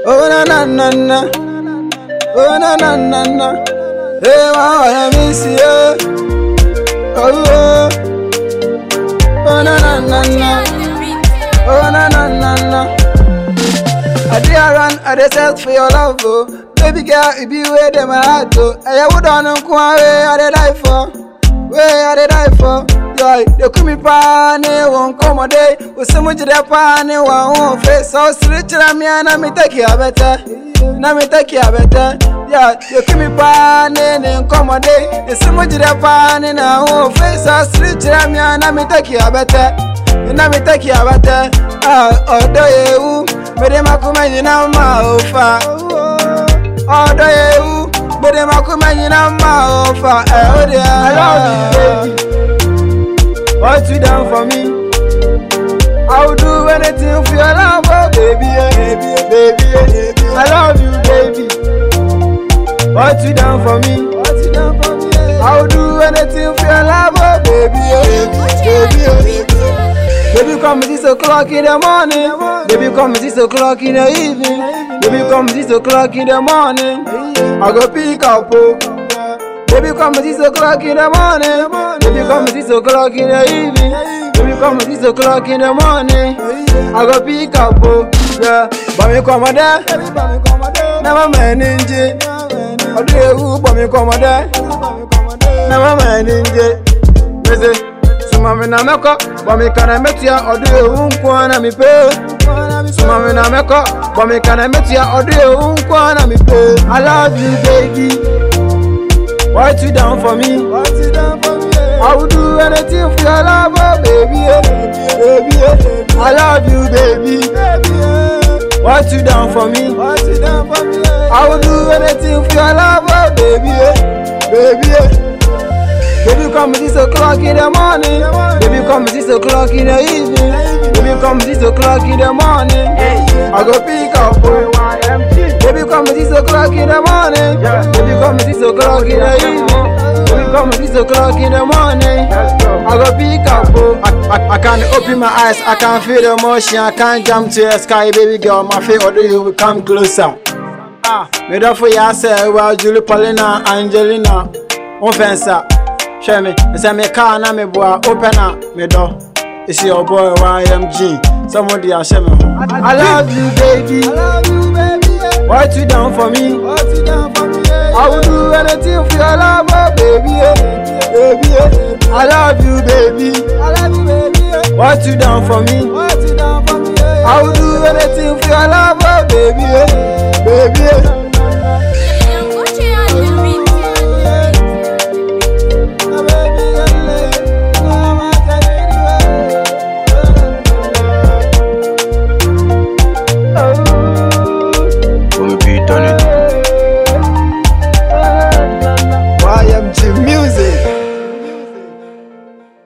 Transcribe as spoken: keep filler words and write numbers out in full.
Oh na na na na, oh na na na na. Hey, I miss you. Oh, oh, oh na na na na, oh na na na na. I dey run, I dey search for your love, oh. Baby girl, it be where them my heart, oh. I would on know where I dey die for, where I dey die for. Joy, they call me pane, won't come a day. With so much of that pane, one won't face. So street, and me take you better. Now me take you better. Yeah, you call me pane, and come a day. With so much of that pane, I won't face. So street, and me take you better. Now me take you better. Ah, oh, do you? But them a come and you know my offer. Oh, do you? But them a come and you know my offer. Oh, dear, I love you, baby. What you done for me? I will do anything for your love, oh baby, baby, baby, baby. I love you, baby. What you done for me? What you done for me? I will do anything for your love, oh baby, baby, baby, baby. Baby, come six o'clock in the morning. Baby, come six o'clock in the evening. Baby, come six o'clock in the morning. I go pick up, oh. Baby, come six o'clock in the morning. Baby, come six o'clock in the evening. Baby, come six o'clock in the morning. I go pick up, oh, yeah. But me come there, never manage it. I do you, but me come there, never manage it. Listen, so mommy na make up, but me can't make you. I do you, wanna me pay. So mommy na make up, but me can't make you. I do you, wanna me pay. I love you, baby. What you done for me? What you done for me? I will do anything for your love, oh baby, baby, baby. I love you, baby. baby. What you done for me? What you done for me? I will do anything for your love, oh baby, baby. Baby, come six o'clock in the morning. Baby, come six o'clock in the evening. Baby, come six o'clock in the morning. I go pick up, oh. Baby, come six o'clock in the morning. Baby, come six o'clock in the evening. Baby, come six o'clock in the morning. I go pick up, oh. I, I, I can't open my eyes, I can't feel the emotion, I can't jump to the sky, baby girl. My favorite do you will come closer. Ah, me do for yourself, well, Julie, Paulina, Angelina, offensa. Show me, say me car na me boy, open up me door. It's your boy Y M G. Somebody I show me. I love you, baby. I love you, baby. What you done for me? What you done for me? I will do anything for your love, oh baby, baby. I love you, baby. I love you, baby. What you done for me? What you done for me? I will do anything for your love, oh baby, baby.